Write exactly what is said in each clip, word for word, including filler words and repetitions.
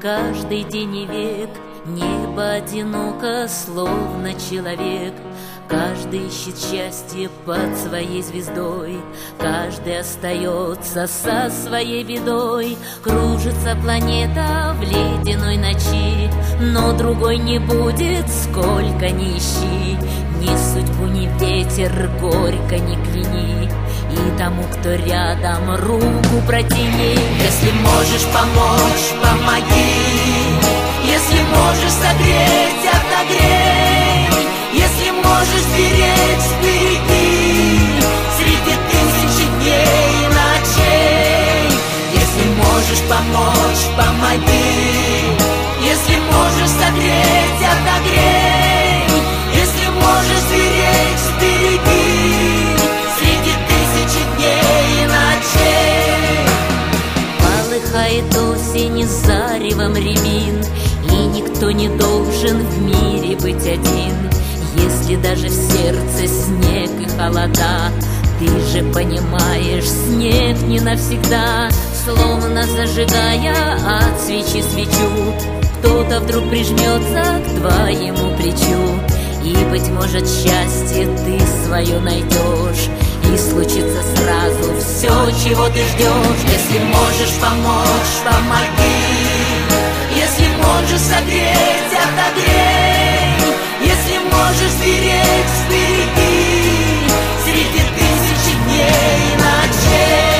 каждый день и век. Небо одиноко, словно человек. Каждый ищет счастье под своей звездой, каждый остается со своей бедой. Кружится планета в ледяной ночи, но другой не будет, сколько ни ищи. Ни судьбу, ни ветер горько не кляни, и тому, кто рядом, руку протяни. Если можешь помочь, помоги, если можешь согреть, отогрей, если можешь беречь, сбереги среди тысячи дней и ночей. Если можешь помочь, помоги, если можешь согреть, отогрей, если можешь беречь, сбереги среди тысячи дней и ночей. Полыхает осень заревом рябин, и никто не должен в мире быть один. Если даже в сердце снег и холода, ты же понимаешь, снег не навсегда. Словно зажигая от свечи свечу, кто-то вдруг прижмется к твоему плечу, и, быть может, счастье ты свое найдешь, и случится сразу все, чего ты ждешь. Если можешь помочь, помоги, если можешь согреть, отогрей, если можешь сберечь, сбереги среди тысячи дней и ночей.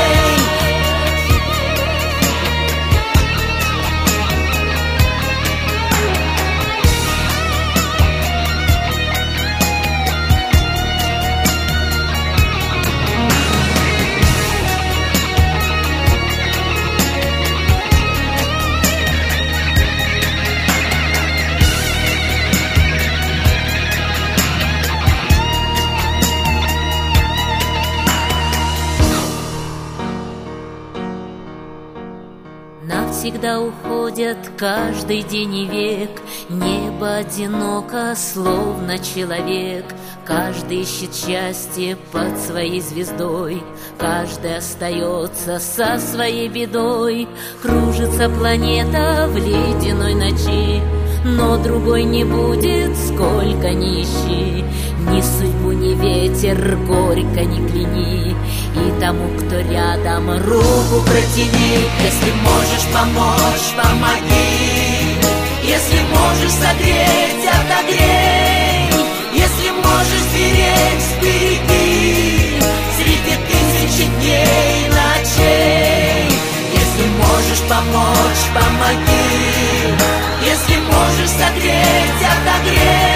Навсегда уходят каждый день и век. Небо одиноко, словно человек. Каждый ищет счастье под своей звездой, каждый остается со своей бедой. Кружится планета в ледяной ночи, но другой не будет, сколько ни ищи. Ни судьбу, ни ветер горько не кляни, и тому, кто рядом, руку протяни. Если можешь помочь, помоги, если можешь согреть, отогрей, если можешь сберечь, сбереги среди тысячи дней и ночей. Если можешь помочь, помоги, если можешь согреть, отогрей,